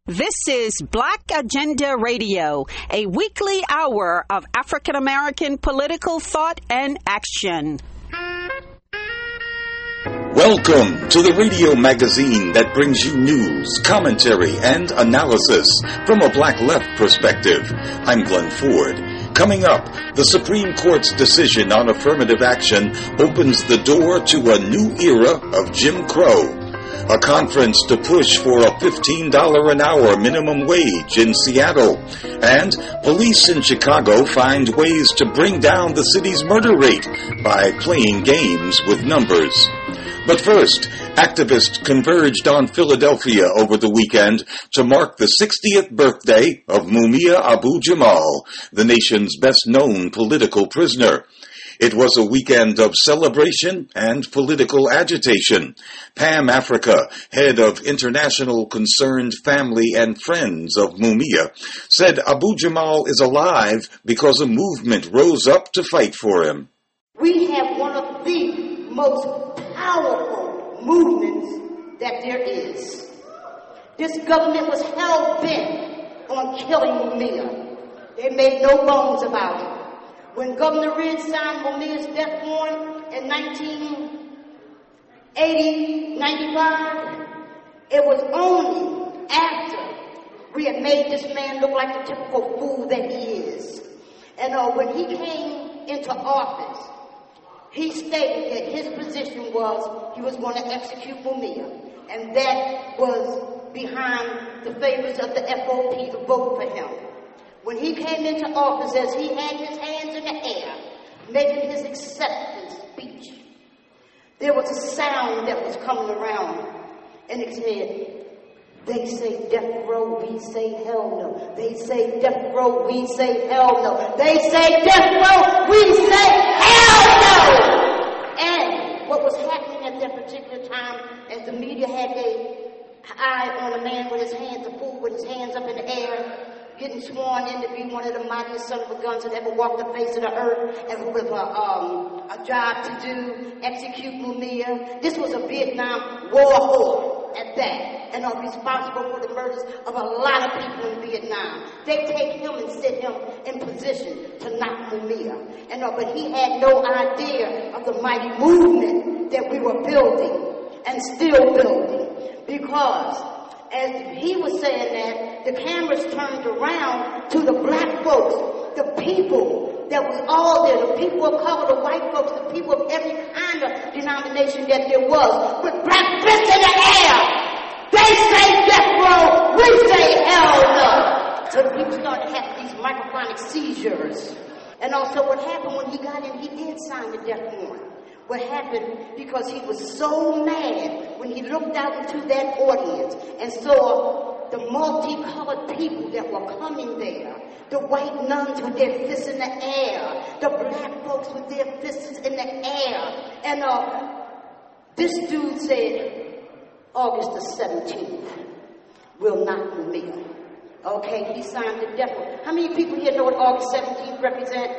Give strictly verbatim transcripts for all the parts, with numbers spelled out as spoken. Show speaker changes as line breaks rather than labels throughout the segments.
This is Black Agenda Radio, a weekly hour of African American political thought and action.
Welcome to the radio magazine that brings you news, commentary, and analysis from a black left perspective. I'm Glenn Ford. Coming up, the Supreme Court's decision on affirmative action opens the door to a new era of Jim Crow. A conference to push for a fifteen dollars an hour minimum wage in Seattle. And police in Chicago find ways to bring down the city's murder rate by playing games with numbers. But first, activists converged on Philadelphia over the weekend to mark the sixtieth birthday of Mumia Abu-Jamal, the nation's best-known political prisoner. It was a weekend of celebration and political agitation. Pam Africa, head of International Concerned Family and Friends of Mumia, said Abu-Jamal is alive because a movement rose up to fight for him.
We have one of the most powerful movements that there is. This government was hell-bent on killing Mumia. They made no bones about it. When Governor Ridge signed Mumia's death warrant in nineteen eighty, ninety-five, it was only after we had made this man look like the typical fool that he is. And uh, when he came into office, he stated that his position was he was going to execute Mumia, and that was behind the favors of the F O P to vote for him. When he came into office, as he had his hands in the air, making his acceptance speech, there was a sound that was coming around, and it said, they say death row, we say hell no. They say death row, we say hell no. They say death row, we say hell no! And what was happening at that particular time, as the media had their eye on a man with his hands, a fool with his hands up in the air, getting sworn in to be one of the mightiest son of a guns that ever walked the face of the earth, and with a, um, a job to do, execute Mumia. This was a Vietnam war whore at that, and are responsible for the murders of a lot of people in Vietnam. They take him and set him in position to knock Mumia. And uh, but he had no idea of the mighty movement that we were building and still building, because as he was saying that, the cameras turned around to the black folks, the people that was all there, the people of color, the white folks, the people of every kind of denomination that there was, with black fists in the air. They say death row, we say hell no. So the people started having these microphonic seizures. And also what happened when he got in, he did sign the death warrant. What happened, because he was so mad when he looked out into that audience and saw the multicolored people that were coming there, the white nuns with their fists in the air, the black folks with their fists in the air. And uh, this dude said, August the seventeenth will not Mumia. Okay, he signed the death warrant. How many people here know what August seventeenth represents?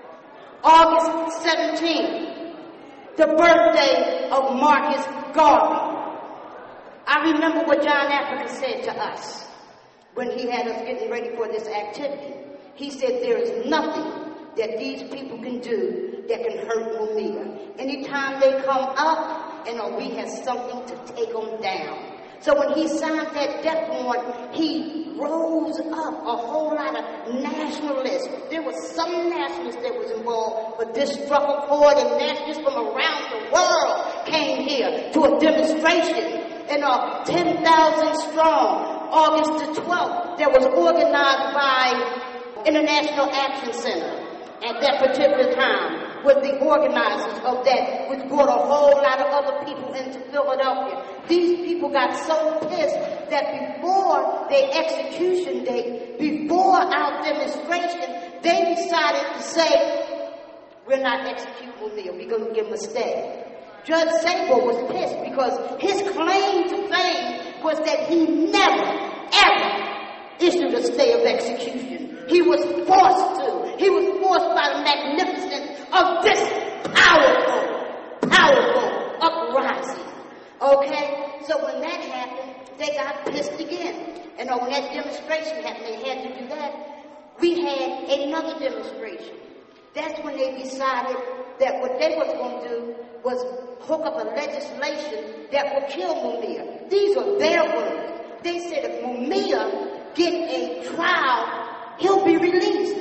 August seventeenth. The birthday of Marcus Garvey. I remember what John Africa said to us when he had us getting ready for this activity. He said there is nothing that these people can do that can hurt Mumia. Anytime they come up, and oh, we have something to take them down. So when he signed that death warrant, he rose up a whole lot of nationalists. There was some nationalists that was involved, but this struck a chord, and nationalists from around the world came here to a demonstration. And uh, ten thousand strong, August the twelfth, that was organized by International Action Center at that particular time, with the organizers of that, which brought a whole lot of other people into Philadelphia. These people got so pissed that before their execution date, before our demonstration, they decided to say, we're not executing Mumia, we're going to give him a stay. Judge Sabo was pissed because his claim to fame was that he never, ever issued a stay of execution. He was forced to. He was forced by the magnificence of this powerful, powerful uprising. Okay? So when that happened, they got pissed again. And know, when that demonstration happened, they had to do that. We had another demonstration. That's when they decided that what they was going to do was hook up a legislation that would kill Mumia. These are their words. They said if Mumia get a trial, he'll be released.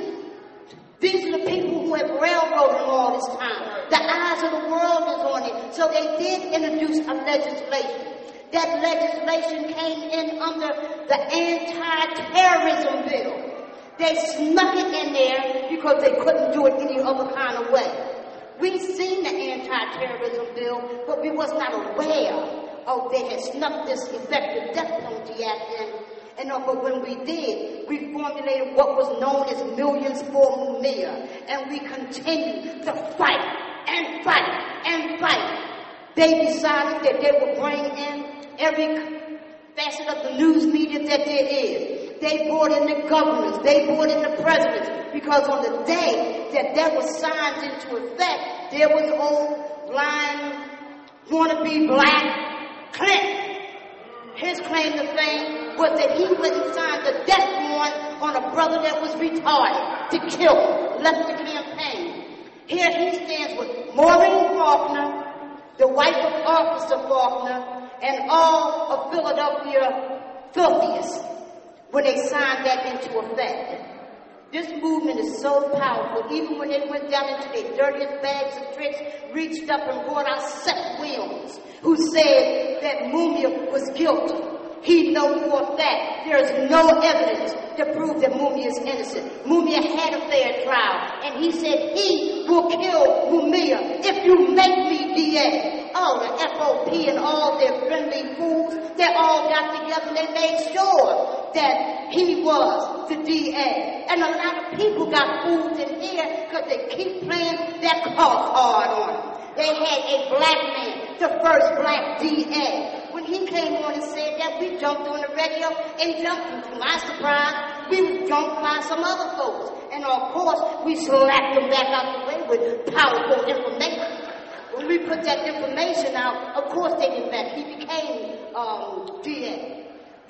These are the people who have railroaded him all this time. The eyes of the world is on it. So they did introduce a legislation. That legislation came in under the anti-terrorism bill. They snuck it in there because they couldn't do it any other kind of way. We seen the anti-terrorism bill, but we was not aware of they had snuck this effective death penalty act in. And uh, but when we did, we formulated what was known as Millions for Mumia, and we continued to fight and fight and fight. They decided that they would bring in every facet of the news media that there is. They brought in the governors. They brought in the presidents. Because on the day that that was signed into effect, there was old, blind, wannabe black Clinton. His claim to fame was that he wouldn't sign the death warrant on a brother that was retarded to kill him, left the campaign. Here he stands with Maureen Faulkner, the wife of Officer Faulkner, and all of Philadelphia filthiest when they signed that into effect. This movement is so powerful, even when they went down into their dirtiest bags of tricks, reached up and brought out Seth Williams, who said that Mumia was guilty. He knows for a fact there is no evidence to prove that Mumia is innocent. Mumia had a fair trial, and he said he will kill Mumia if you make me D A. Oh, the F O P and all their friendly fools, they all got together and they made sure that he was the D A. And a lot of people got fooled in here because they keep playing that call card on him. They had a black man, the first black D A. When he came on and said that, we jumped on the radio and jumped him. To my surprise, we were jumped by some other folks. And of course, we slapped them back out the way with powerful information. When we put that information out, of course they did that. He became um, D A.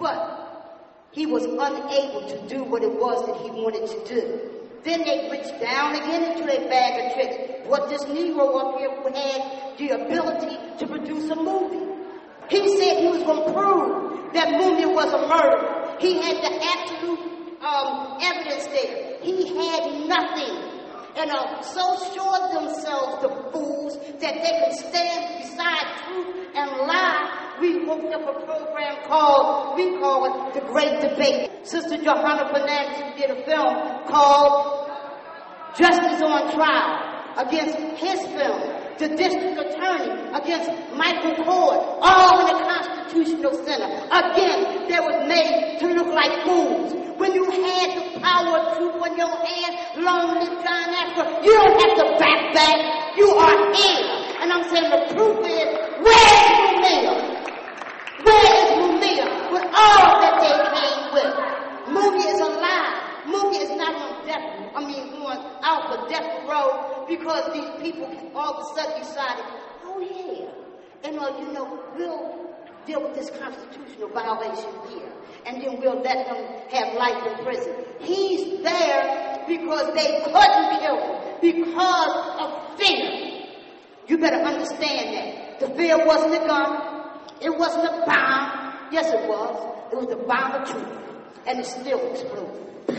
But he was unable to do what it was that he wanted to do. Then they reached down again into their bag of tricks. What this Negro up here who had the ability to produce a movie. He said he was going to prove that Mumia was a murderer. He had the absolute um, evidence there. He had nothing. And uh, so sure of themselves, the fools, that they could stand beside truth and lie, we worked up a program called, we call it The Great Debate. Sister Johanna Fernandez did a film called Justice on Trial against his film. The district attorney against Michael Cord, all in the Constitutional Center. Again, they was made to look like fools. When you had the power of truth in your hand, long live John Ashford, you don't have to back back. You are here. And I'm saying the truth is, where is Mumia? Where is Mumia with all that they came with? Mumia is alive. Mumia is not on death, I mean, on out for death row because these people all of a sudden decided, oh yeah, and uh, you know, we'll deal with this constitutional violation here, and then we'll let them have life in prison. He's there because they couldn't kill him because of fear. You better understand that. The fear wasn't a gun. It wasn't a bomb. Yes, it was. It was the bomb of truth, and it still exploded.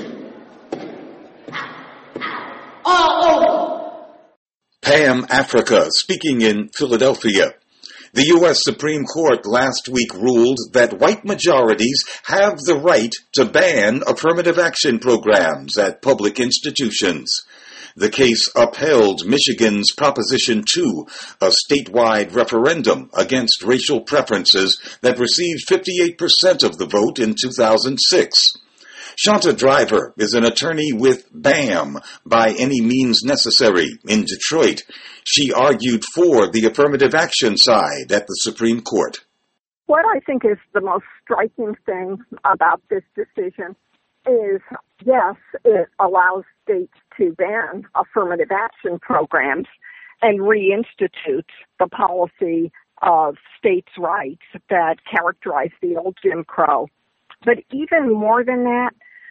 All over.
Pam Africa, speaking in Philadelphia. The U S Supreme Court last week ruled that white majorities have the right to ban affirmative action programs at public institutions. The case upheld Michigan's Proposition two, a statewide referendum against racial preferences that received fifty-eight percent of the vote in two thousand six. Shanta Driver is an attorney with BAM, By Any Means Necessary, in Detroit. She argued for the affirmative action side at the Supreme Court.
What I think is the most striking thing about this decision is, yes, it allows states to ban affirmative action programs and reinstitute the policy of states' rights that characterized the old Jim Crow But even more than that,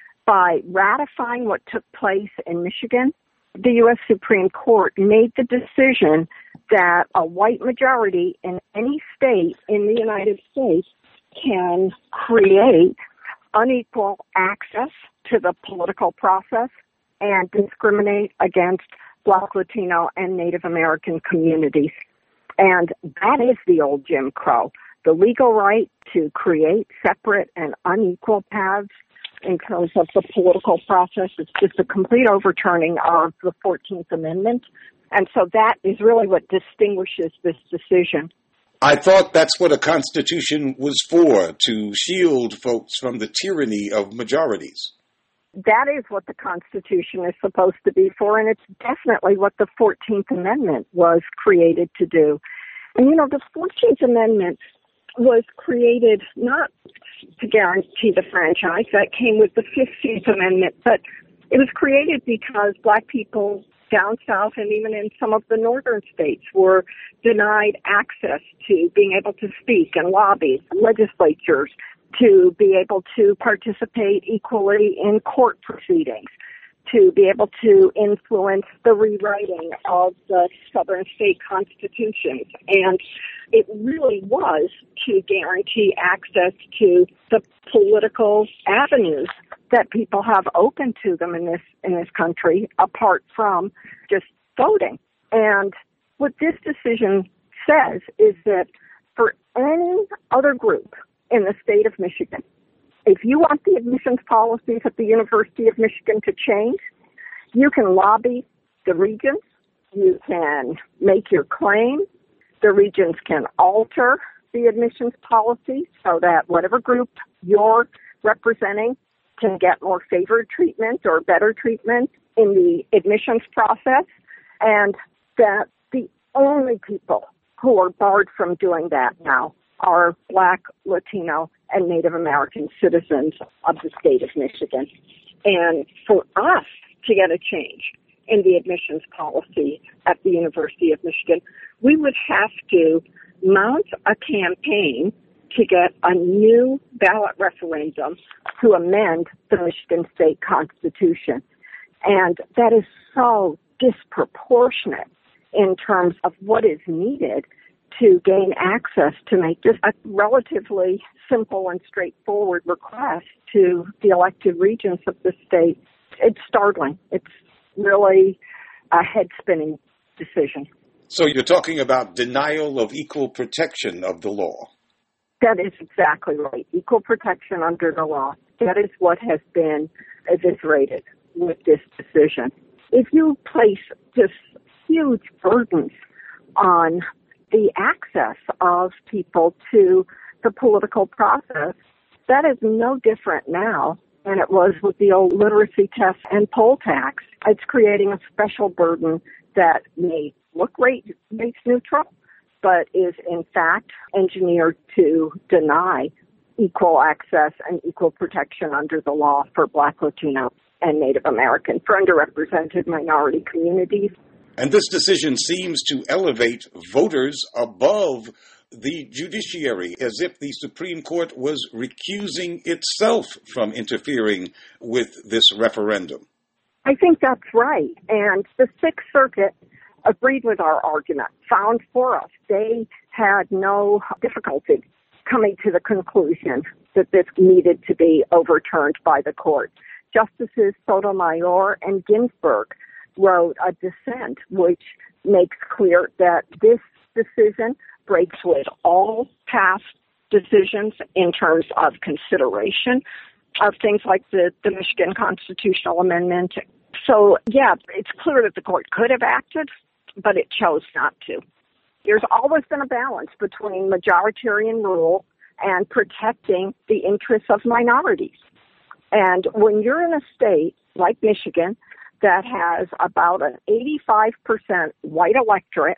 by ratifying what took place in Michigan, the U S Supreme Court made the decision that a white majority in any state in the United States can create unequal access to the political process and discriminate against Black, Latino, and Native American communities. And that is the old Jim Crow, the legal right to create separate and unequal paths in terms of the political process. It's just a complete overturning of the fourteenth Amendment. And so that is really what distinguishes this decision.
I thought that's what a constitution was for, to shield folks from the tyranny of majorities.
That is what the Constitution is supposed to be for, and it's definitely what the fourteenth Amendment was created to do. And, you know, the fourteenth Amendment was created not to guarantee the franchise. That came with the fifteenth Amendment, but it was created because Black people down south and even in some of the northern states were denied access to being able to speak and lobby legislatures, to be able to participate equally in court proceedings, to be able to influence the rewriting of the southern state constitutions. And it really was to guarantee access to the political avenues that people have open to them in this in this country, apart from just voting. And what this decision says is that for any other group in the state of Michigan, if you want the admissions policies at the University of Michigan to change, you can lobby the regents, you can make your claim, the regents can alter the admissions policy so that whatever group you're representing can get more favored treatment or better treatment in the admissions process, and that the only people who are barred from doing that now are Black, Latino, and Native American citizens of the state of Michigan. And for us to get a change in the admissions policy at the University of Michigan, we would have to mount a campaign to get a new ballot referendum to amend the Michigan State Constitution. And that is so disproportionate in terms of what is needed to gain access to make just a relatively simple and straightforward request to the elected regents of the state. It's startling. It's really a head-spinning decision.
So you're talking about denial of equal protection of the law.
That is exactly right. Equal protection under the law. That is what has been eviscerated with this decision. If you place just huge burdens on the access of people to the political process, that is no different now than it was with the old literacy test and poll tax. It's creating a special burden that may look race neutral, but is in fact engineered to deny equal access and equal protection under the law for Black, Latino, and Native American, for underrepresented minority communities.
And this decision seems to elevate voters above the judiciary, as if the Supreme Court was recusing itself from interfering with this referendum.
I think that's right. And the Sixth Circuit agreed with our argument, found for us. They had no difficulty coming to the conclusion that this needed to be overturned by the court. Justices Sotomayor and Ginsburg wrote a dissent which makes clear that this decision breaks with all past decisions in terms of consideration of things like the, the Michigan Constitutional Amendment. So, yeah, it's clear that the court could have acted, but it chose not to. There's always been a balance between majoritarian rule and protecting the interests of minorities. And when you're in a state like Michigan that has about an eighty-five percent white electorate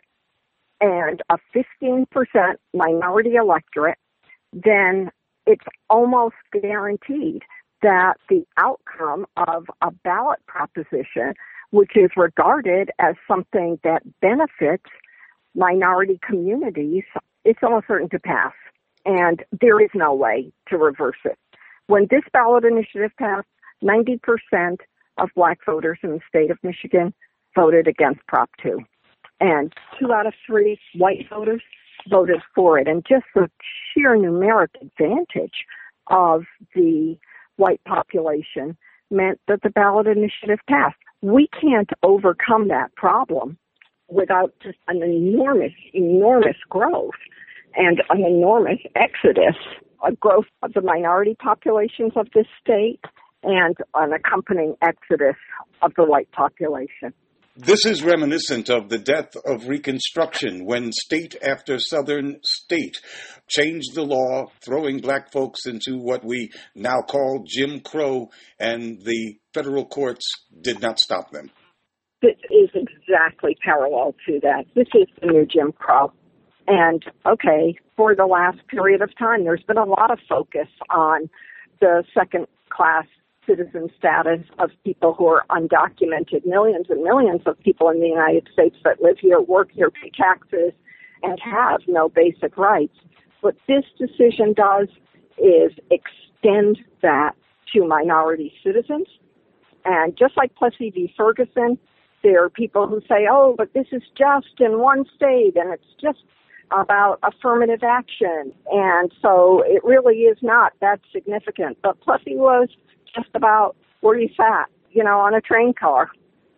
and a fifteen percent minority electorate, then it's almost guaranteed that the outcome of a ballot proposition, which is regarded as something that benefits minority communities, it's almost certain to pass. And there is no way to reverse it. When this ballot initiative passed, ninety percent of black voters in the state of Michigan voted against Prop two. And two out of three white voters voted for it. And just the sheer numeric advantage of the white population meant that the ballot initiative passed. We can't overcome that problem without just an enormous, enormous growth and an enormous exodus, a growth of the minority populations of this state and an accompanying exodus of the white population.
This is reminiscent of the death of Reconstruction, when state after southern state changed the law, throwing black folks into what we now call Jim Crow, and the federal courts did not stop them.
This is exactly parallel to that. This is the new Jim Crow. And, okay, for the last period of time, there's been a lot of focus on the second-class citizen status of people who are undocumented, millions and millions of people in the United States that live here, work here, pay taxes, and have no basic rights. What this decision does is extend that to minority citizens. And just like Plessy v. Ferguson, there are people who say, oh, but this is just in one state, and it's just about affirmative action. And so it really is not that significant. But Plessy was just about where you sat, you know, on a train car.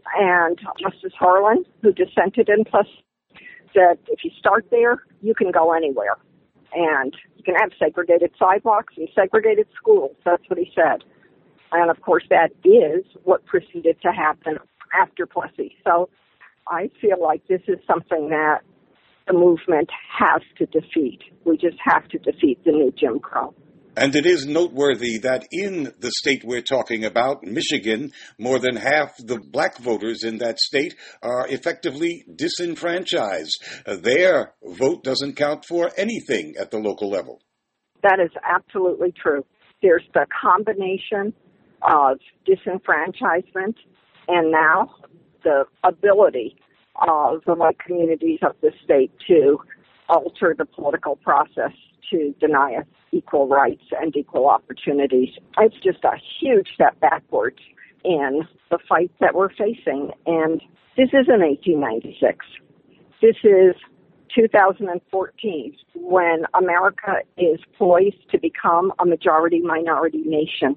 And Justice Harlan, who dissented in Plessy, said if you start there, you can go anywhere. And you can have segregated sidewalks and segregated schools. That's what he said. And, of course, that is what proceeded to happen after Plessy. So I feel like this is something that the movement has to defeat. We just have to defeat the new Jim Crow.
And it is noteworthy that in the state we're talking about, Michigan, more than half the black voters in that state are effectively disenfranchised. Their vote doesn't count for anything at the local level. That
is absolutely true. There's the combination of disenfranchisement and now the ability of the white communities of the state to alter the political process to deny us equal rights and equal opportunities. It's just a huge step backwards in the fight that we're facing. And this isn't eighteen ninety-six. This is two thousand fourteen, when America is poised to become a majority-minority nation.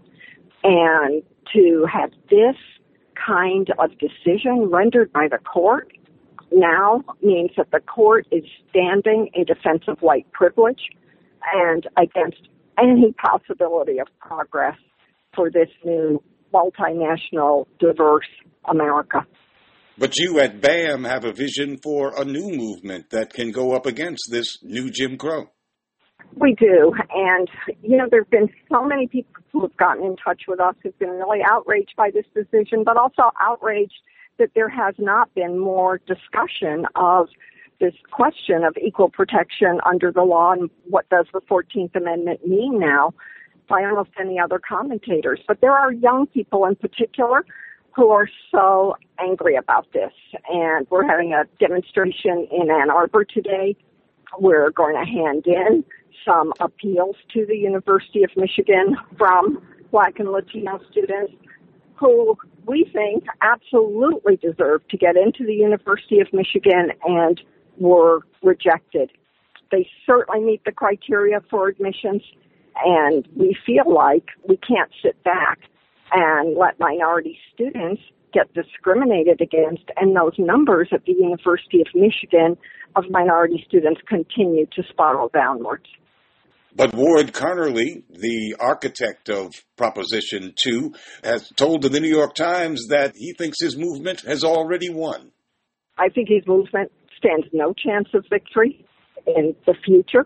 And to have this kind of decision rendered by the court now means that the court is standing in defense of white privilege and against any possibility of progress for this new multinational, diverse America.
But you at B A M have a vision for a new movement that can go up against this new Jim Crow.
We do. And, you know, there have been so many people who have gotten in touch with us who've been really outraged by this decision, but also outraged that there has not been more discussion of this question of equal protection under the law and what does the fourteenth Amendment mean now by almost any other commentators. But there are young people in particular who are so angry about this. And we're having a demonstration in Ann Arbor today. We're going to hand in some appeals to the University of Michigan from Black and Latino students who we think absolutely deserve to get into the University of Michigan and were rejected. They certainly meet the criteria for admissions, and we feel like we can't sit back and let minority students get discriminated against, and those numbers at the University of Michigan of minority students continue to spiral downwards.
But Ward Connerly, the architect of Proposition two, has told the New York Times that he thinks his movement has already won.
I think his movement stands no chance of victory in the future.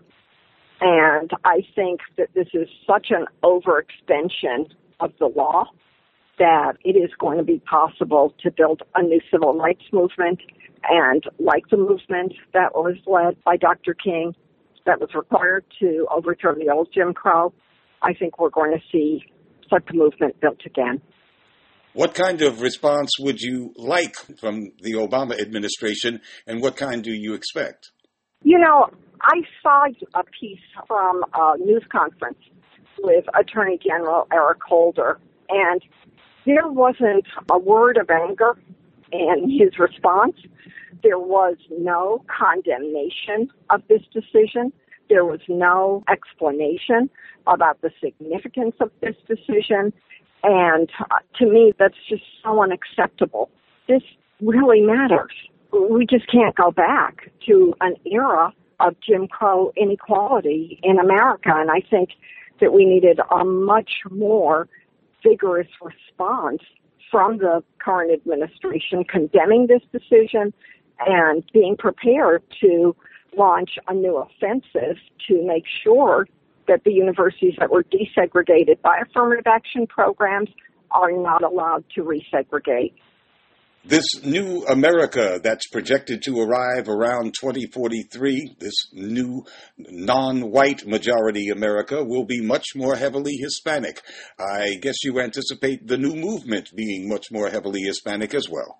And I think that this is such an overextension of the law that it is going to be possible to build a new civil rights movement. And like the movement that was led by Doctor King, that was required to overthrow the old Jim Crow, I think we're going to see such a movement built again.
What kind of response would you like from the Obama administration, and what kind do you expect?
You know, I saw a piece from a news conference with Attorney General Eric Holder, and there wasn't a word of anger in his response. There was no condemnation of this decision. There was no explanation about the significance of this decision. And uh, to me, that's just so unacceptable. This really matters. We just can't go back to an era of Jim Crow inequality in America. And I think that we needed a much more vigorous response from the current administration condemning this decision and being prepared to launch a new offensive to make sure that the universities that were desegregated by affirmative action programs are not allowed to resegregate.
This new America that's projected to arrive around twenty forty-three, this new non-white majority America, will be much more heavily Hispanic. I guess you anticipate the new movement being much more heavily Hispanic as well.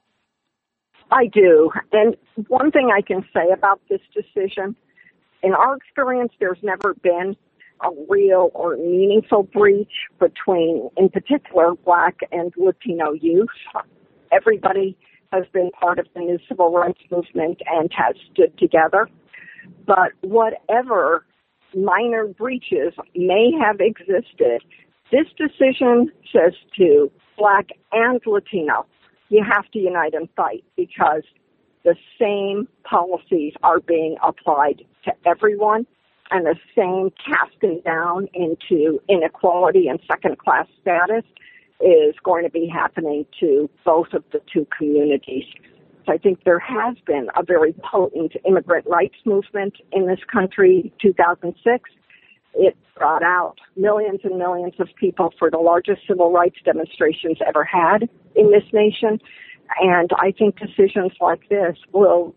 I do. And one thing I can say about this decision, in our experience, there's never been a real or meaningful breach between, in particular, Black and Latino youth. Everybody has been part of the new civil rights movement and has stood together. But whatever minor breaches may have existed, this decision says to Black and Latino, you have to unite and fight, because the same policies are being applied to everyone, and the same casting down into inequality and second-class status is going to be happening to both of the two communities. So I think there has been a very potent immigrant rights movement in this country. two thousand six, it brought out millions and millions of people for the largest civil rights demonstrations ever had in this nation. And I think decisions like this will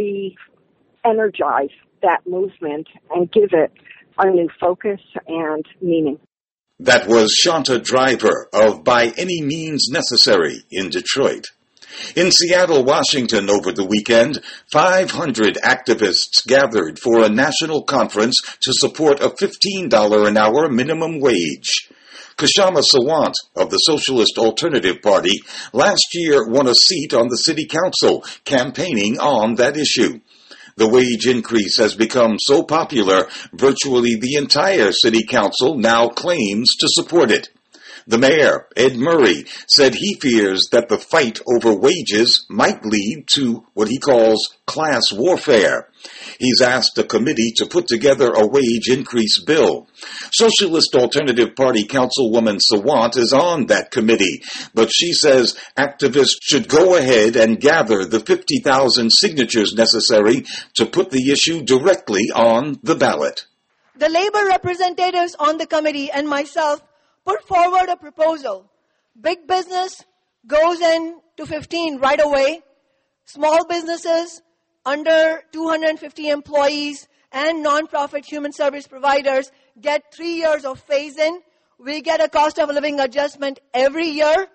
re-energize that movement and give it a new focus and meaning.
That was Shanta Driver of By Any Means Necessary in Detroit. In Seattle, Washington over the weekend, five hundred activists gathered for a national conference to support a fifteen dollars an hour minimum wage. Kshama Sawant of the Socialist Alternative Party last year won a seat on the city council campaigning on that issue. The wage increase has become so popular, virtually the entire city council now claims to support it. The mayor, Ed Murray, said he fears that the fight over wages might lead to what he calls class warfare. He's asked a committee to put together a wage increase bill. Socialist Alternative Party Councilwoman Sawant is on that committee, but she says activists should go ahead and gather the fifty thousand signatures necessary to put the issue directly on the ballot.
The labor representatives on the committee and myself put forward a proposal. Big business goes in to fifteen right away. Small businesses under two hundred fifty employees and non-profit human service providers get three years of phase-in. We get a cost of living adjustment every year,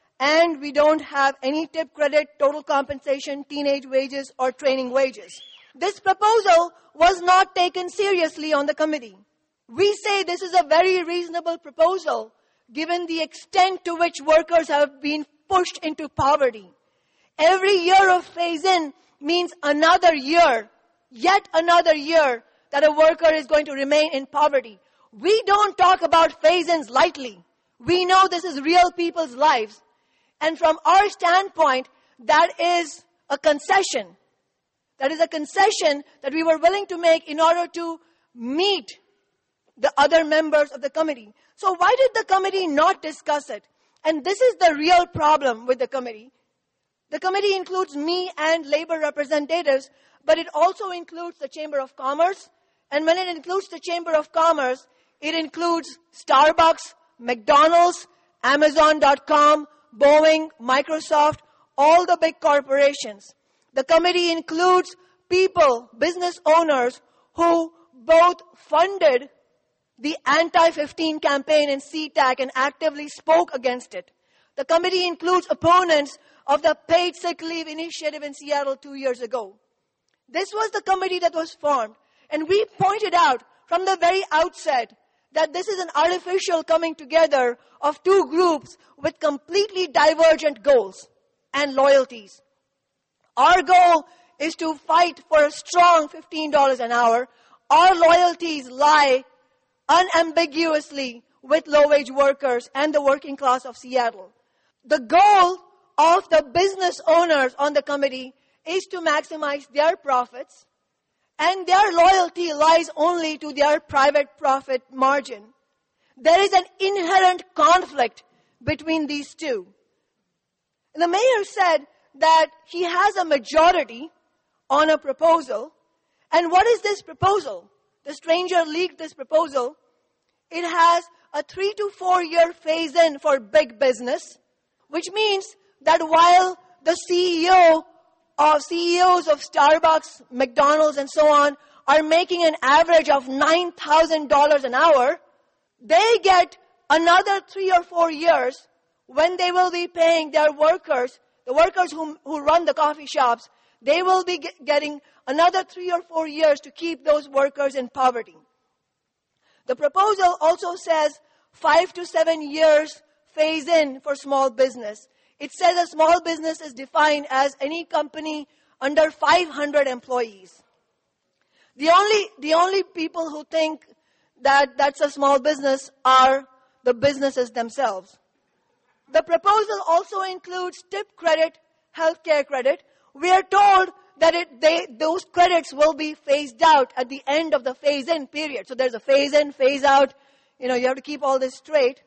and we don't have any tip credit, total compensation, teenage wages, or training wages. This proposal was not taken seriously on the committee. We say this is a very reasonable proposal given the extent to which workers have been pushed into poverty. Every year of phase-in means another year, yet another year, that a worker is going to remain in poverty. We don't talk about phase-ins lightly. We know this is real people's lives. And from our standpoint, that is a concession. That is a concession that we were willing to make in order to meet the other members of the committee. So why did the committee not discuss it? And this is the real problem with the committee. The committee includes me and labor representatives, but it also includes the Chamber of Commerce. And when it includes the Chamber of Commerce, it includes Starbucks, McDonald's, Amazon dot com, Boeing, Microsoft, all the big corporations. The committee includes people, business owners, who both funded the anti fifteen campaign in SeaTac and actively spoke against it. The committee includes opponents of the paid sick leave initiative in Seattle two years ago. This was the committee that was formed, and we pointed out from the very outset that this is an artificial coming together of two groups with completely divergent goals and loyalties. Our goal is to fight for a strong fifteen dollars an hour. Our loyalties lie unambiguously with low-wage workers and the working class of Seattle. The goal of the business owners on the committee is to maximize their profits, and their loyalty lies only to their private profit margin. There is an inherent conflict between these two. The mayor said that he has a majority on a proposal. And what is this proposal? The stranger leaked this proposal. It has a three to four year phase-in for big business, which means that while the C E O of C E Os of Starbucks, McDonald's, and so on are making an average of nine thousand dollars an hour, they get another three or four years when they will be paying their workers, the workers who, who run the coffee shops, they will be get, getting another three or four years to keep those workers in poverty. The proposal also says five to seven years phase-in for small business. It says a small business is defined as any company under five hundred employees. The only, the only people who think that that's a small business are the businesses themselves. The proposal also includes tip credit, healthcare credit. We are told that it, they, those credits will be phased out at the end of the phase-in period. So there's a phase-in, phase-out. You know, you have to keep all this straight.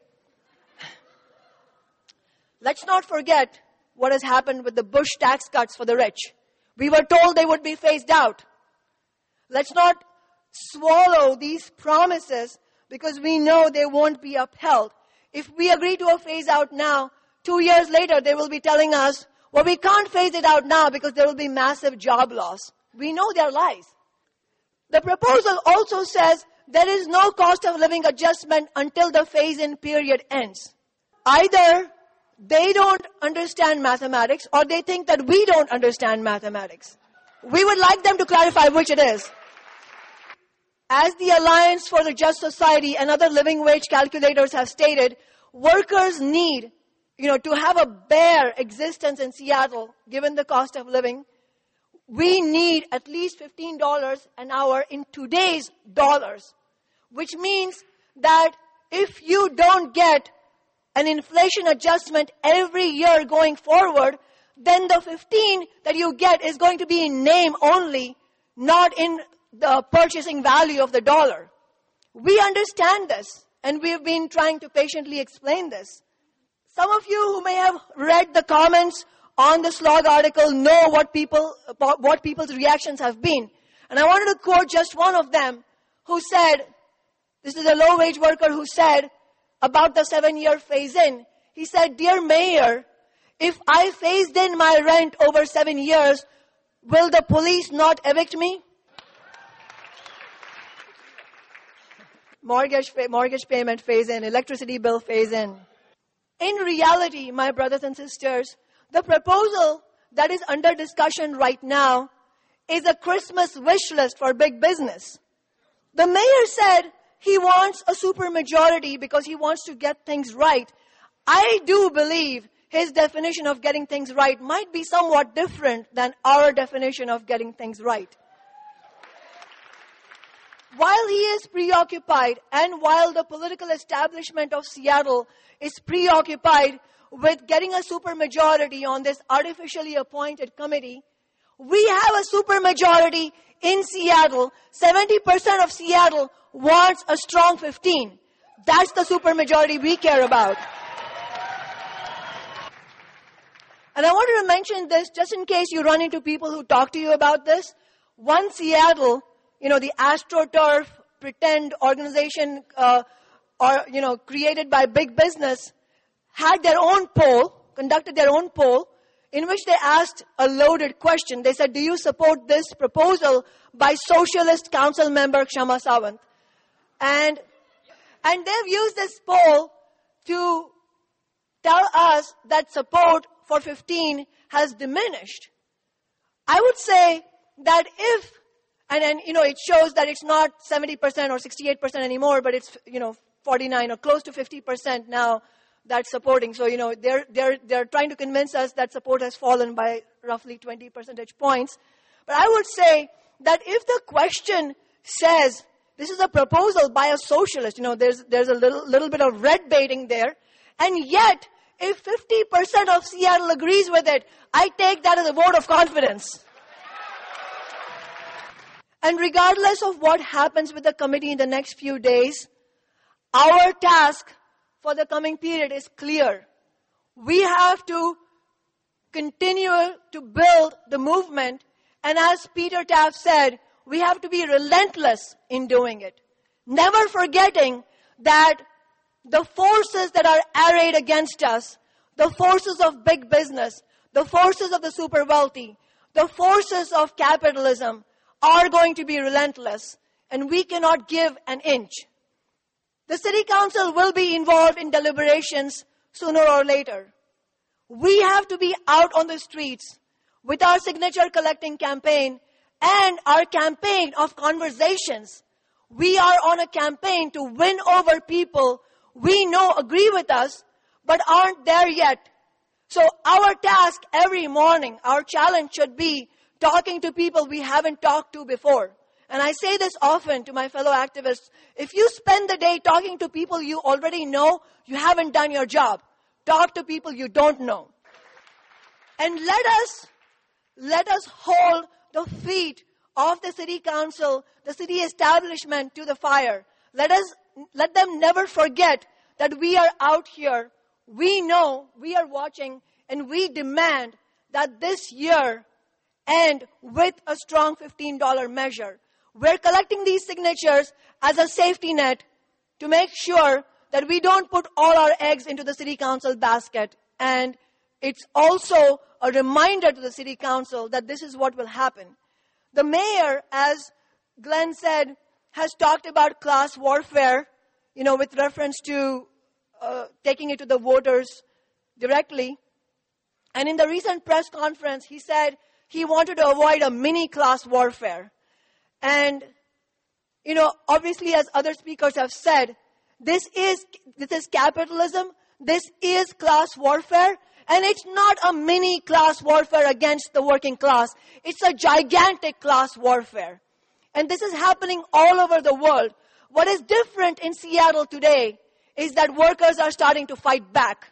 Let's not forget what has happened with the Bush tax cuts for the rich. We were told they would be phased out. Let's not swallow these promises because we know they won't be upheld. If we agree to a phase out now, two years later they will be telling us, well, we can't phase it out now because there will be massive job loss. We know they're lies. The proposal also says there is no cost of living adjustment until the phase-in period ends. Either they don't understand mathematics or they think that we don't understand mathematics. We would like them to clarify which it is. As the Alliance for the Just Society and other living wage calculators have stated, workers need, you know, to have a bare existence in Seattle, given the cost of living, we need at least fifteen dollars an hour in today's dollars, which means that if you don't get an inflation adjustment every year going forward, then the fifteen that you get is going to be in name only, not in the purchasing value of the dollar. We understand this, and we've been trying to patiently explain this. Some of you who may have read the comments on the Slog article know what people, what people's reactions have been. And I wanted to quote just one of them who said, this is a low-wage worker who said about the seven-year phase-in, he said, "Dear Mayor, if I phased in my rent over seven years, will the police not evict me?" Mortgage, mortgage payment phase-in, electricity bill phase-in. In reality, my brothers and sisters, the proposal that is under discussion right now is a Christmas wish list for big business. The mayor said he wants a supermajority because he wants to get things right. I do believe his definition of getting things right might be somewhat different than our definition of getting things right. While he is preoccupied and while the political establishment of Seattle is preoccupied with getting a supermajority on this artificially appointed committee, we have a supermajority in Seattle. seventy percent of Seattle wants a strong fifteen. That's the supermajority we care about. And I wanted to mention this just in case you run into people who talk to you about this. One Seattle, you know, the AstroTurf pretend organization, uh, or, you know, created by big business, had their own poll, conducted their own poll, in which they asked a loaded question. They said, do you support this proposal by Socialist Council member Kshama Sawant? And, and they've used this poll to tell us that support for fifteen has diminished. I would say that if And then, you know, it shows that it's not seventy percent or sixty-eight percent anymore, but it's, you know, forty-nine or close to fifty percent now that's supporting. So, you know, they're, they're, they're trying to convince us that support has fallen by roughly twenty percentage points. But I would say that if the question says, this is a proposal by a socialist, you know, there's, there's a little, little bit of red baiting there, and yet, if fifty percent of Seattle agrees with it, I take that as a vote of confidence. And regardless of what happens with the committee in the next few days, our task for the coming period is clear. We have to continue to build the movement, and as Peter Taft said, we have to be relentless in doing it. Never forgetting that the forces that are arrayed against us, the forces of big business, the forces of the super wealthy, the forces of capitalism are going to be relentless, and we cannot give an inch. The City Council will be involved in deliberations sooner or later. We have to be out on the streets with our signature collecting campaign and our campaign of conversations. We are on a campaign to win over people we know agree with us, but aren't there yet. So our task every morning, our challenge should be talking to people we haven't talked to before. And I say this often to my fellow activists. If you spend the day talking to people you already know, you haven't done your job. Talk to people you don't know. And let us, let us hold the feet of the city council, the city establishment to the fire. Let us, let them never forget that we are out here. We know, we are watching, and we demand that this year end with a strong fifteen dollars measure. We're collecting these signatures as a safety net to make sure that we don't put all our eggs into the city council basket. And it's also a reminder to the city council that this is what will happen. The mayor, as Glenn said, has talked about class warfare, you know, with reference to uh, taking it to the voters directly. And in the recent press conference, he said he wanted to avoid a mini class warfare. And, you know, obviously, as other speakers have said, this is this is capitalism, this is class warfare, and it's not a mini class warfare against the working class. It's a gigantic class warfare. And this is happening all over the world. What is different in Seattle today is that workers are starting to fight back.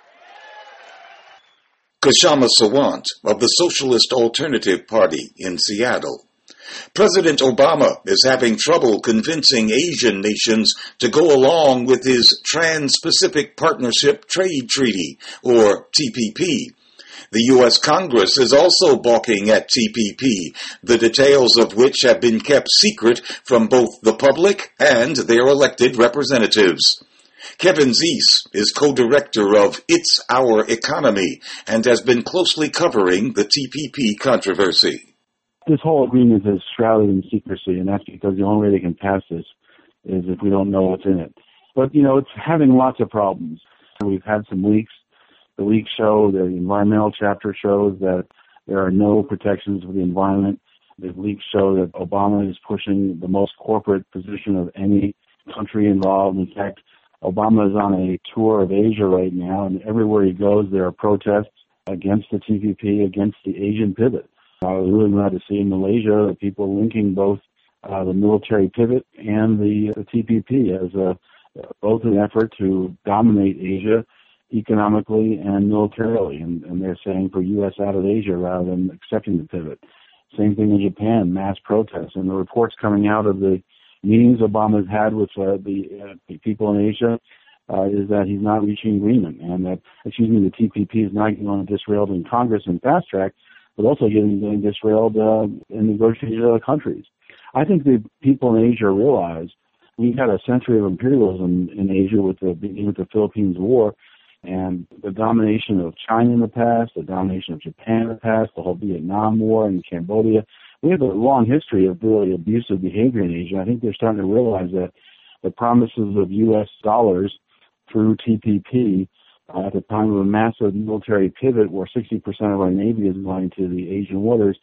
Kshama Sawant of the Socialist Alternative Party in Seattle. President Obama is having trouble convincing Asian nations to go along with his Trans-Pacific Partnership Trade Treaty, or T P P. The U S Congress is also balking at T P P, the details of which have been kept secret from both the public and their elected representatives. Kevin Zeese is co-director of It's Our Economy and has been closely covering the T P P controversy.
This whole agreement is shrouded in secrecy, and that's because the only way they can pass this is if we don't know what's in it. But, you know, it's having lots of problems. We've had some leaks. The leaks show, the environmental chapter shows that there are no protections for the environment. The leaks show that Obama is pushing the most corporate position of any country involved. In fact, Obama is on a tour of Asia right now, and everywhere he goes, there are protests against the T P P, against the Asian pivot. I was really glad to see in Malaysia the people linking both uh, the military pivot and the, the T P P as a, both an effort to dominate Asia economically and militarily. And, and they're saying for U S out of Asia rather than accepting the pivot. Same thing in Japan, mass protests. And the reports coming out of the meetings Obama's had with uh, the, uh, the people in Asia uh, is that he's not reaching agreement. And that, excuse me, the T P P is not going to disrailed in Congress and fast track, but also getting, getting disrailed uh, in negotiated other countries. I think the people in Asia realize we've had a century of imperialism in Asia with the beginning with the Philippines War, and the domination of China in the past, the domination of Japan in the past, the whole Vietnam War and Cambodia. We have a long history of really abusive behavior in Asia. I think they're starting to realize that the promises of U S dollars through T P P Uh, at the time of a massive military pivot where sixty percent of our Navy is going to the Asian waters,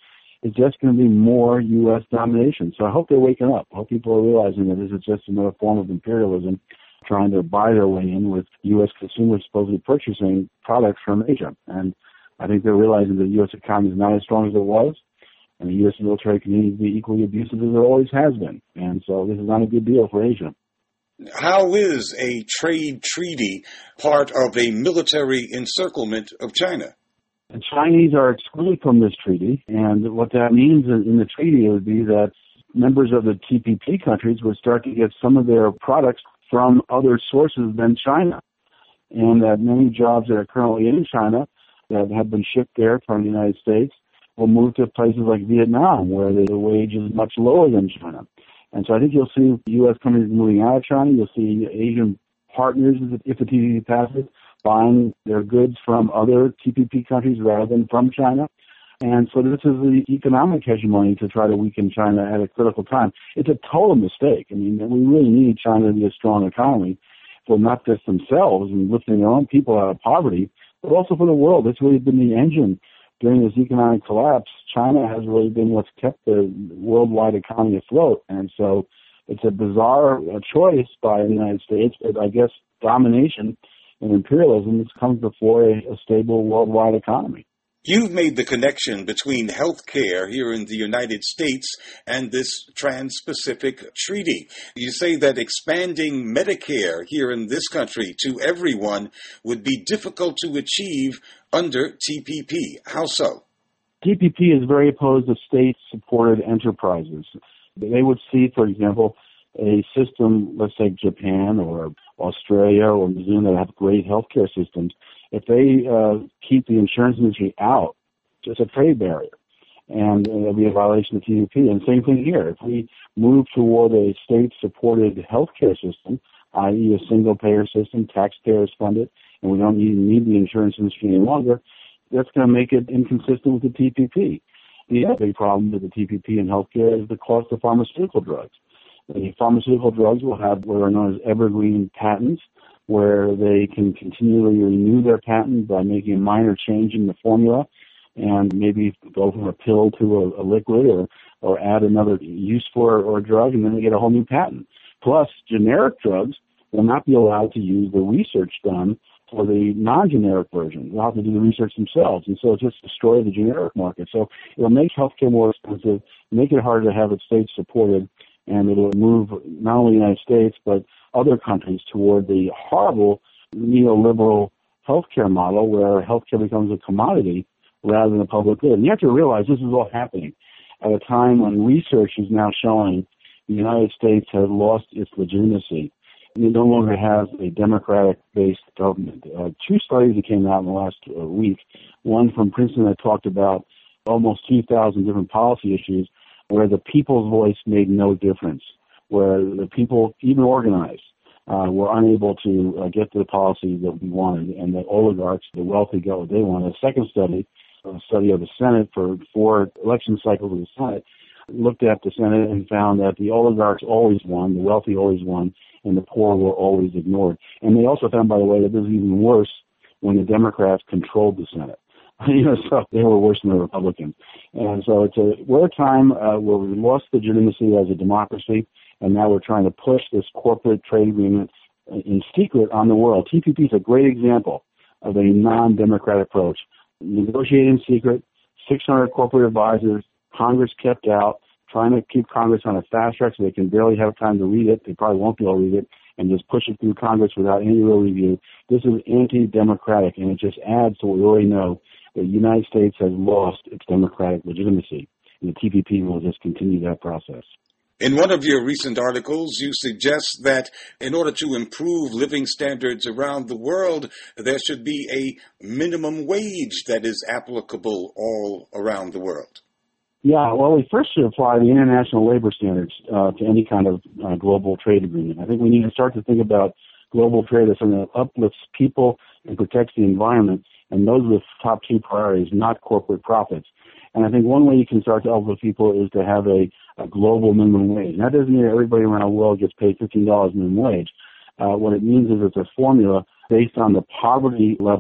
it's just going to be more U S domination. So I hope they're waking up. I hope people are realizing that this is just another form of imperialism, trying to buy their way in with U S consumers supposedly purchasing products from Asia. And I think they're realizing that the U S economy is not as strong as it was, and the U S military continues to be equally abusive as it always has been. And so this is not a good deal for Asia.
How is a trade treaty part of a military encirclement of China?
The Chinese are excluded from this treaty, and what that means in the treaty would be that members of the T P P countries would start to get some of their products from other sources than China, and that many jobs that are currently in China that have been shipped there from the United States will move to places like Vietnam, where the wage is much lower than China. And so I think you'll see U S companies moving out of China. You'll see Asian partners, if the T P P passes, buying their goods from other T P P countries rather than from China. And so this is the economic hegemony to try to weaken China at a critical time. It's a total mistake. I mean, we really need China to be a strong economy for not just themselves and lifting their own people out of poverty, but also for the world. It's really been the engine during this economic collapse. China has really been what's kept the worldwide economy afloat. And so it's a bizarre uh, choice by the United States, but I guess domination and imperialism comes before a, a stable worldwide economy.
You've made the connection between health care here in the United States and this Trans-Pacific Treaty. You say that expanding Medicare here in this country to everyone would be difficult to achieve under T P P. How so?
T P P is very opposed to state-supported enterprises. They would see, for example, a system, let's say Japan or Australia or New Zealand that have great healthcare systems. If they uh, keep the insurance industry out, it's a trade barrier, and uh, it'll be a violation of T P P. And same thing here. If we move toward a state-supported healthcare system, that is a single-payer system, taxpayers fund it, and we don't even need the insurance industry any longer, that's going to make it inconsistent with the T P P. The other big problem with the T P P in healthcare is the cost of pharmaceutical drugs. The pharmaceutical drugs will have what are known as evergreen patents, where they can continually renew their patent by making a minor change in the formula and maybe go from a pill to a, a liquid or, or add another use for or drug, and then they get a whole new patent. Plus, generic drugs will not be allowed to use the research done for the non-generic version. They'll have to do the research themselves, and so it just destroy the generic market. So it'll make healthcare more expensive, make it harder to have it state-supported, and it'll move not only the United States, but other countries toward the horrible neoliberal healthcare model where healthcare becomes a commodity rather than a public good. And you have to realize this is all happening at a time when research is now showing the United States has lost its legitimacy. It no longer has a democratic-based government. Uh, two studies that came out in the last uh, week, one from Princeton that talked about almost two thousand different policy issues where the people's voice made no difference, where the people, even organized, uh, were unable to uh, get to the policy that we wanted, and the oligarchs, the wealthy, got what they wanted. A second study, a study of the Senate for four election cycles of the Senate, looked at the Senate and found that the oligarchs always won, the wealthy always won, and the poor were always ignored. And they also found, by the way, that this was even worse when the Democrats controlled the Senate. You know, so they were worse than the Republicans. And so it's a, we're a time uh, where we lost legitimacy as a democracy, and now we're trying to push this corporate trade agreement in secret on the world. T P P is a great example of a non-democratic approach. Negotiated in secret, six hundred corporate advisors, Congress kept out, trying to keep Congress on a fast track so they can barely have time to read it. They probably won't be able to read it, and just push it through Congress without any real review. This is anti-democratic, and it just adds to what we already know. The United States has lost its democratic legitimacy, and the T P P will just continue that process.
In one of your recent articles, you suggest that in order to improve living standards around the world, there should be a minimum wage that is applicable all around the world.
Yeah, well, we first should apply the international labor standards uh, to any kind of uh, global trade agreement. I think we need to start to think about global trade as something that uplifts people and protects the environment. And those are the top two priorities, not corporate profits. And I think one way you can start to uplift people is to have a, a global minimum wage. And that doesn't mean everybody around the world gets paid fifteen dollars minimum wage. Uh, what it means is it's a formula based on the poverty level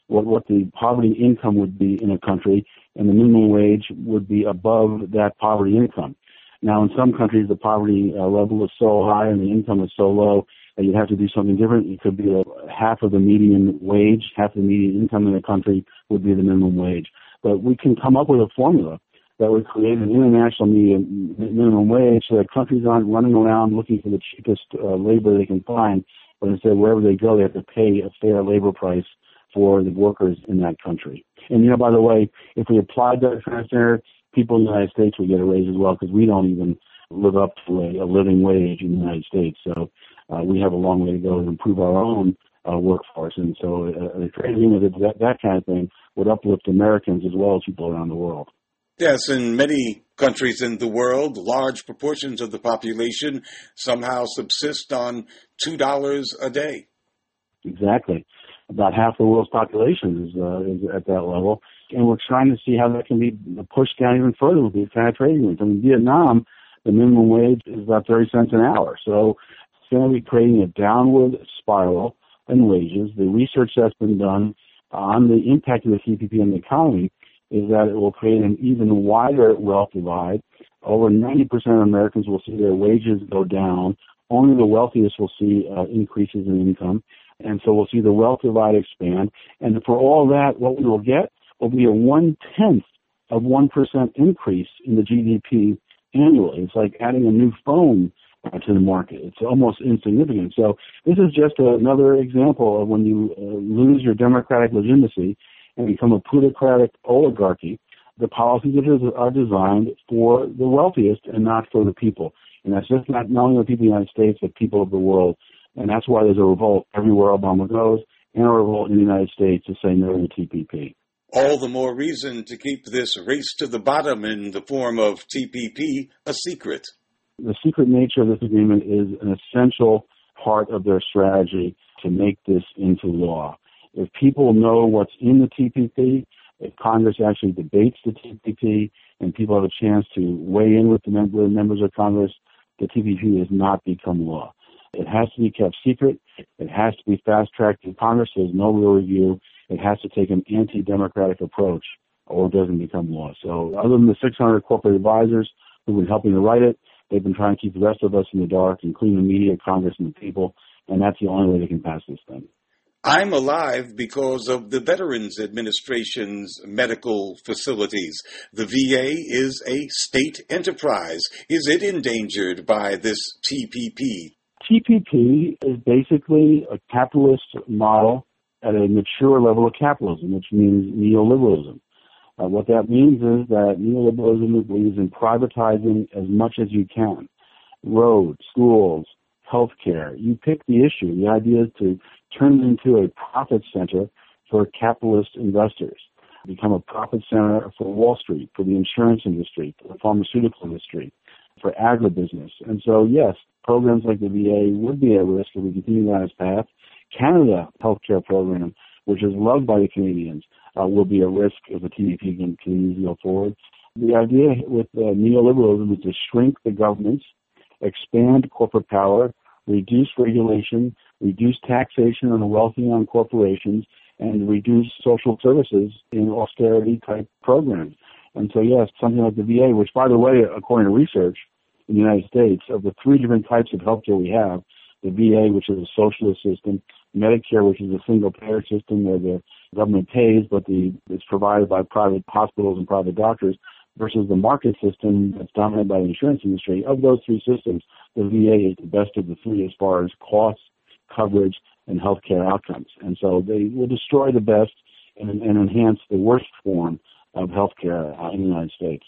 what, what the poverty income would be in a country, and the minimum wage would be above that poverty income. Now, in some countries, the poverty uh, level is so high and the income is so low that you'd have to do something different. It could be a, half of the median wage, half the median income in the country would be the minimum wage. But we can come up with a formula that would create an international median, minimum wage so that countries aren't running around looking for the cheapest uh, labor they can find, but instead wherever they go, they have to pay a fair labor price for the workers in that country. And, you know, by the way, if we applied that kind of standard, people in the United States would get a raise as well, because we don't even live up to a, a living wage in the United States. So uh, we have a long way to go to improve our own uh, workforce. And so uh, a trade agreement, that, that kind of thing, would uplift Americans as well as people around the world.
Yes, in many countries in the world, large proportions of the population somehow subsist on two dollars a day.
Exactly. About half the world's population is, uh, is at that level. And we're trying to see how that can be pushed down even further with these kind of trade agreements. I mean, in Vietnam, the minimum wage is about thirty cents an hour. So it's going to be creating a downward spiral in wages. The research that's been done on the impact of the T P P on the economy is that it will create an even wider wealth divide. Over ninety percent of Americans will see their wages go down. Only the wealthiest will see uh, increases in income. And so we'll see the wealth divide expand. And for all that, what we will get will be a one-tenth of one percent increase in the G D P annually. It's like adding a new phone uh, to the market. It's almost insignificant. So this is just another example of when you uh, lose your democratic legitimacy and become a plutocratic oligarchy. The policies are designed for the wealthiest and not for the people. And that's just not, not only the people of the United States, but people of the world. And that's why there's a revolt everywhere Obama goes, and a revolt in the United States to say no to T P P.
All the more reason to keep this race to the bottom in the form of T P P a secret.
The secret nature of this agreement is an essential part of their strategy to make this into law. If people know what's in the T P P, if Congress actually debates the T P P, and people have a chance to weigh in with the mem- with members of Congress, the T P P does not become law. It has to be kept secret. It has to be fast-tracked in Congress. There's no real review. It has to take an anti-democratic approach, or it doesn't become law. So other than the six hundred corporate advisors who've been helping to write it, they've been trying to keep the rest of us in the dark, including the media, Congress, and the people, and that's the only way they can pass this thing.
I'm alive because of the Veterans Administration's medical facilities. The V A is a state enterprise. Is it endangered by this T P P?
T P P is basically a capitalist model at a mature level of capitalism, which means neoliberalism. Uh, what that means is that neoliberalism believes in privatizing as much as you can. Roads, schools, healthcare. You pick the issue. The idea is to turn it into a profit center for capitalist investors, become a profit center for Wall Street, for the insurance industry, for the pharmaceutical industry, for agribusiness. And so, yes, programs like the V A would be at risk if we continue down this path. Canada healthcare program, which is loved by the Canadians, uh, will be at risk if the T P P can continue to go forward. The idea with uh, neoliberalism is to shrink the governments, expand corporate power, reduce regulation, reduce taxation on the wealthy and on corporations, and reduce social services in austerity-type programs. And so, yes, something like the V A, which, by the way, according to research in the United States, of the three different types of healthcare we have, the V A, which is a socialist system, Medicare, which is a single-payer system where the government pays, but the, it's provided by private hospitals and private doctors, versus the market system that's dominated by the insurance industry. Of those three systems, the V A is the best of the three as far as costs, coverage, and healthcare outcomes. And so they will destroy the best and, and enhance the worst form of healthcare uh, in the United States.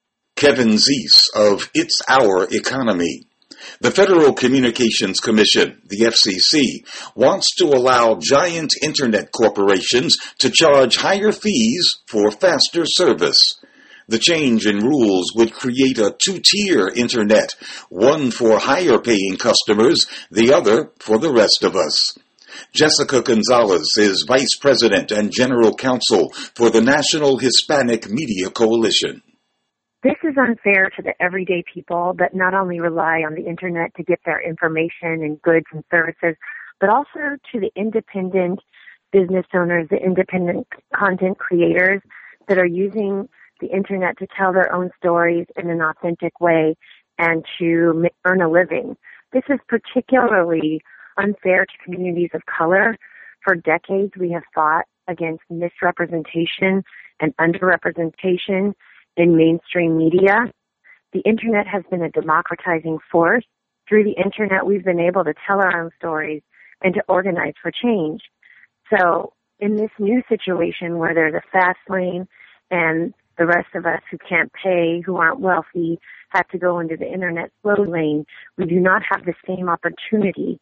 Kevin Zeese of It's Our Economy. The Federal Communications Commission, the F C C, wants to allow giant internet corporations to charge higher fees for faster service. The change in rules would create a two-tier internet, one for higher-paying customers, the other for the rest of us. Jessica Gonzalez is Vice President and General Counsel for the National Hispanic Media Coalition.
This is unfair to the everyday people that not only rely on the internet to get their information and goods and services, but also to the independent business owners, the independent content creators that are using the internet to tell their own stories in an authentic way and to earn a living. This is particularly unfair to communities of color. For decades, we have fought against misrepresentation and underrepresentation in mainstream media. The internet has been a democratizing force. Through the internet, we've been able to tell our own stories and to organize for change. So in this new situation where there's a fast lane and the rest of us who can't pay, who aren't wealthy, have to go into the internet slow lane, we do not have the same opportunity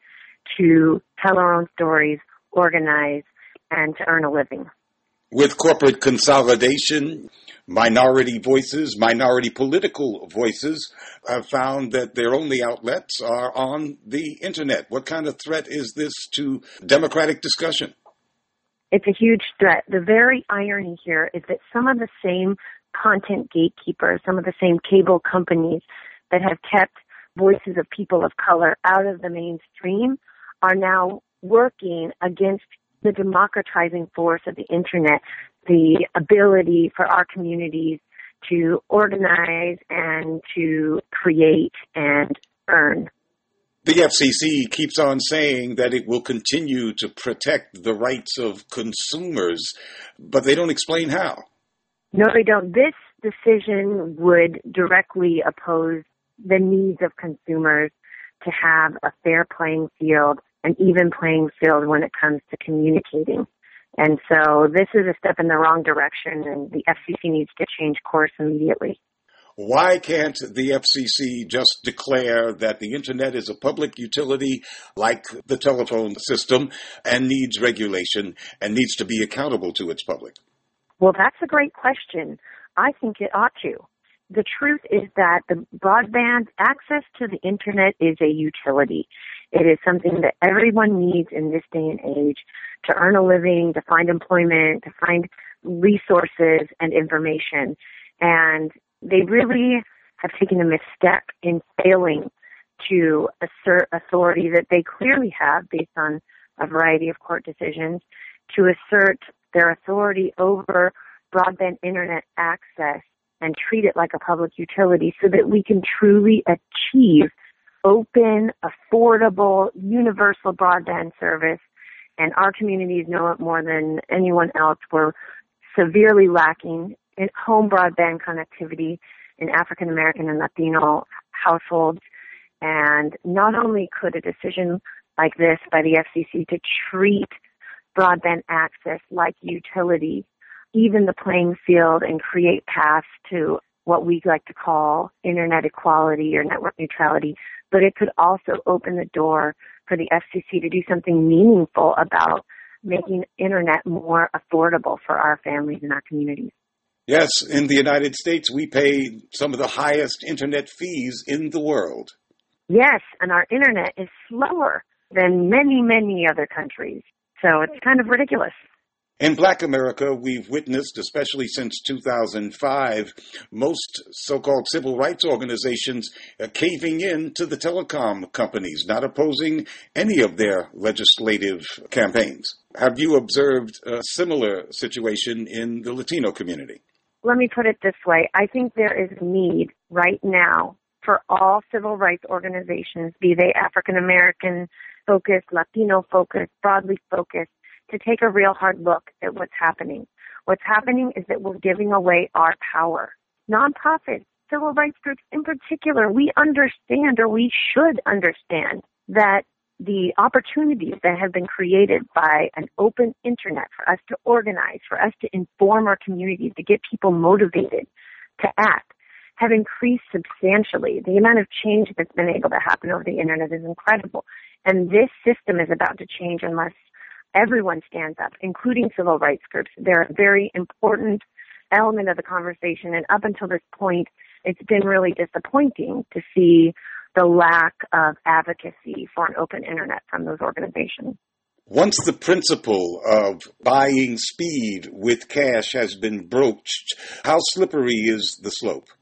to tell our own stories, organize, and to earn a living.
With corporate consolidation, minority voices, minority political voices have found that their only outlets are on the internet. What kind of threat is this to democratic discussion?
It's a huge threat. The very irony here is that some of the same content gatekeepers, some of the same cable companies that have kept voices of people of color out of the mainstream are now working against the democratizing force of the internet, the ability for our communities to organize and to create and earn.
The F C C keeps on saying that it will continue to protect the rights of consumers, but they don't explain how.
No, they don't. This decision would directly oppose the needs of consumers to have a fair playing field, an even playing field when it comes to communicating. And so this is a step in the wrong direction, and the F C C needs to change course immediately.
Why can't the F C C just declare that the internet is a public utility like the telephone system and needs regulation and needs to be accountable to its public?
Well, that's a great question. I think it ought to. The truth is that the broadband access to the internet is a utility. It is something that everyone needs in this day and age to earn a living, to find employment, to find resources and information. And they really have taken a misstep in failing to assert authority that they clearly have based on a variety of court decisions, to assert their authority over broadband internet access and treat it like a public utility so that we can truly achieve open, affordable, universal broadband service. And our communities know it more than anyone else. We're severely lacking in home broadband connectivity in African American and Latino households. And not only could a decision like this by the F C C to treat broadband access like utility even the playing field and create paths to what we like to call internet equality or network neutrality, but it could also open the door for the F C C to do something meaningful about making internet more affordable for our families and our communities.
Yes, in the United States, we pay some of the highest internet fees in the world.
Yes, and our internet is slower than many, many other countries. So it's kind of ridiculous.
In Black America, we've witnessed, especially since two thousand five, most so-called civil rights organizations uh, caving in to the telecom companies, not opposing any of their legislative campaigns. Have you observed a similar situation in the Latino community?
Let me put it this way. I think there is a need right now for all civil rights organizations, be they African American focused, Latino focused, broadly focused, to take a real hard look at what's happening. What's happening is that we're giving away our power. Nonprofits, civil rights groups in particular, we understand, or we should understand, that the opportunities that have been created by an open internet for us to organize, for us to inform our communities, to get people motivated to act, have increased substantially. The amount of change that's been able to happen over the internet is incredible. And this system is about to change unless everyone stands up, including civil rights groups. They're a very important element of the conversation. And up until this point, it's been really disappointing to see the lack of advocacy for an open internet from those organizations.
Once the principle of buying speed with cash has been broached, how slippery is the slope?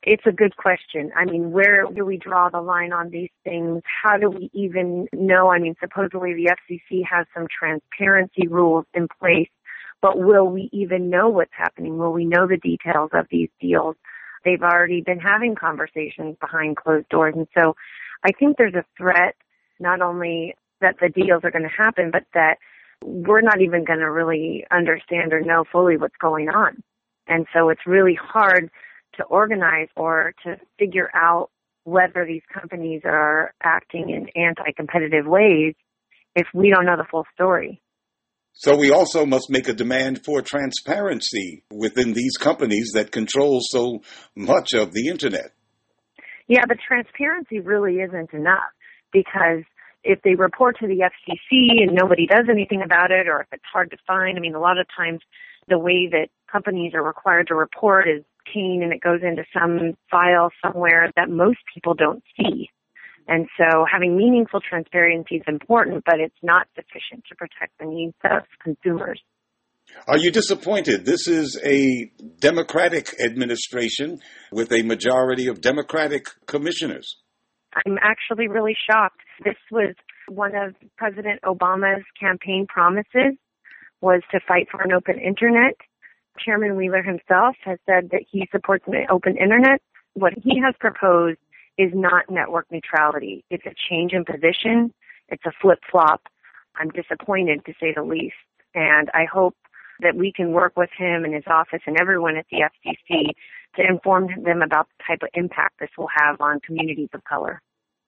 It's a good question. I mean, where do we draw the line on these things? How do we even know? I mean, supposedly the F C C has some transparency rules in place, but will we even know what's happening? Will we know the details of these deals? They've already been having conversations behind closed doors. And so I think there's a threat, not only that the deals are going to happen, but that we're not even going to really understand or know fully what's going on. And so it's really hard to organize or to figure out whether these companies are acting in anti-competitive ways if we don't know the full story.
So we also must make a demand for transparency within these companies that control so much of the Internet.
Yeah, but transparency really isn't enough, because if they report to the F C C and nobody does anything about it, or if it's hard to find, I mean, a lot of times the way that companies are required to report is keen and it goes into some file somewhere that most people don't see. And so having meaningful transparency is important, but it's not sufficient to protect the needs of consumers.
Are you disappointed? This is a Democratic administration with a majority of Democratic commissioners.
I'm actually really shocked. This was one of President Obama's campaign promises, was to fight for an open Internet. Chairman Wheeler himself has said that he supports an open Internet. What he has proposed is not network neutrality. It's a change in position. It's a flip-flop. I'm disappointed, to say the least. And I hope that we can work with him and his office and everyone at the F C C to inform them about the type of impact this will have on communities of color.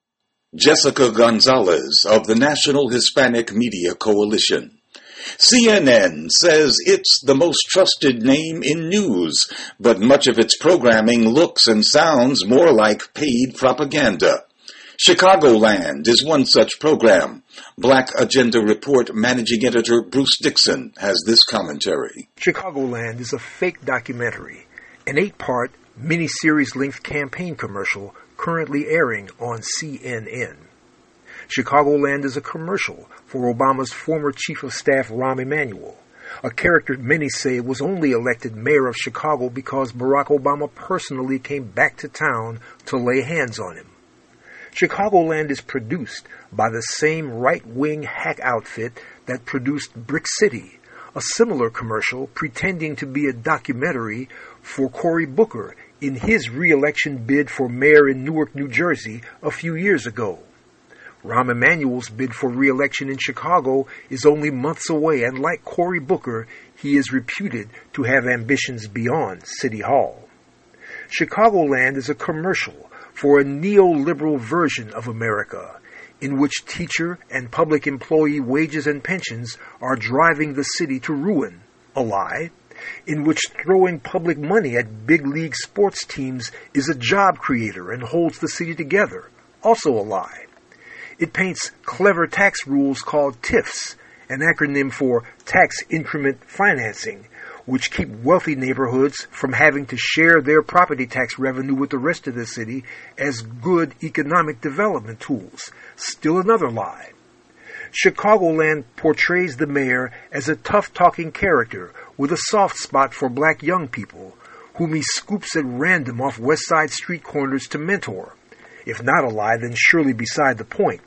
Jessica Gonzalez of the National Hispanic Media Coalition. C N N says it's the most trusted name in news, but much of its programming looks and sounds more like paid propaganda. Chicagoland is one such program. Black Agenda Report managing editor Bruce Dixon has this commentary.
Chicagoland is a fake documentary, an eight-part, mini-series-length campaign commercial currently airing on C N N. Chicagoland is a commercial for Obama's former Chief of Staff Rahm Emanuel, a character many say was only elected mayor of Chicago because Barack Obama personally came back to town to lay hands on him. Chicagoland is produced by the same right-wing hack outfit that produced Brick City, a similar commercial pretending to be a documentary for Cory Booker in his re-election bid for mayor in Newark, New Jersey a few years ago. Rahm Emanuel's bid for re-election in Chicago is only months away, and like Cory Booker, he is reputed to have ambitions beyond City Hall. Chicagoland is a commercial for a neoliberal version of America, in which teacher and public employee wages and pensions are driving the city to ruin, a lie, in which throwing public money at big league sports teams is a job creator and holds the city together, also a lie. It paints clever tax rules called T I Fs, an acronym for Tax Increment Financing, which keep wealthy neighborhoods from having to share their property tax revenue with the rest of the city as good economic development tools. Still another lie. Chicagoland portrays the mayor as a tough-talking character with a soft spot for black young people, whom he scoops at random off West Side street corners to mentor. If not a lie, then surely beside the point.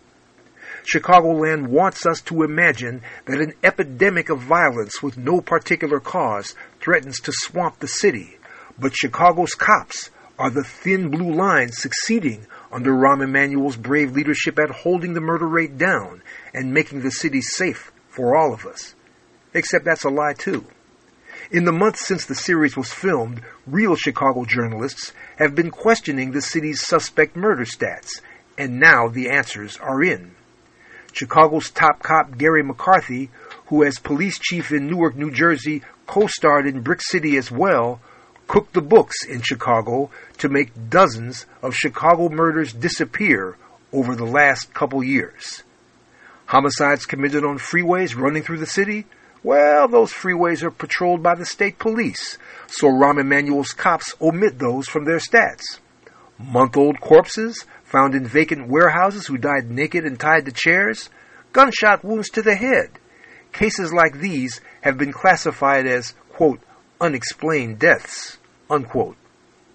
Chicagoland wants us to imagine that an epidemic of violence with no particular cause threatens to swamp the city, but Chicago's cops are the thin blue line succeeding under Rahm Emanuel's brave leadership at holding the murder rate down and making the city safe for all of us. Except that's a lie too. In the months since the series was filmed, real Chicago journalists have been questioning the city's suspect murder stats, and now the answers are in. Chicago's top cop Gary McCarthy, who as police chief in Newark, New Jersey, co-starred in Brick City as well, cooked the books in Chicago to make dozens of Chicago murders disappear over the last couple years. Homicides committed on freeways running through the city? Well, those freeways are patrolled by the state police, so Rahm Emanuel's cops omit those from their stats. Month-old corpses found in vacant warehouses who died naked and tied to chairs, gunshot wounds to the head. Cases like these have been classified as, quote, unexplained deaths, unquote.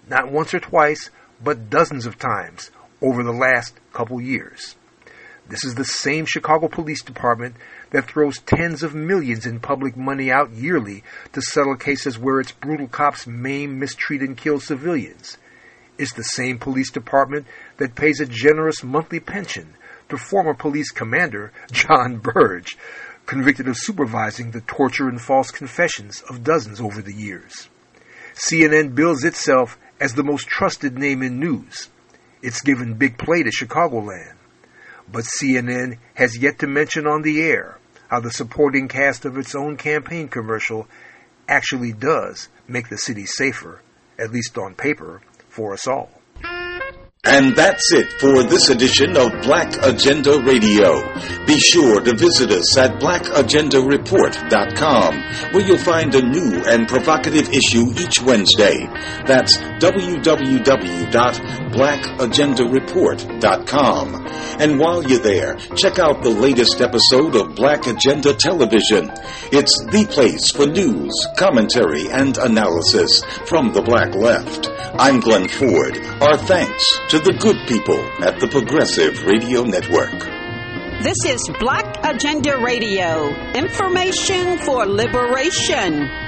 not once or twice, but dozens of times over the last couple years. This is the same Chicago Police Department that throws tens of millions in public money out yearly to settle cases where its brutal cops maim, mistreat, and kill civilians. It's the same police department that pays a generous monthly pension to former police commander John Burge, convicted of supervising the torture and false confessions of dozens over the years. C N N bills itself as the most trusted name in news. It's given big play to Chicagoland. But C N N has yet to mention on the air how the supporting cast of its own campaign commercial actually does make the city safer, at least on paper, for us all.
And that's it for this edition of Black Agenda Radio. Be sure to visit us at black agenda report dot com, where you'll find a new and provocative issue each Wednesday. That's w w w dot black agenda report dot com. And while you're there, check out the latest episode of Black Agenda Television. It's the place for news, commentary, and analysis from the Black Left. I'm Glenn Ford. Our thanks to the good people at the Progressive Radio Network.
This is Black Agenda Radio, information for liberation.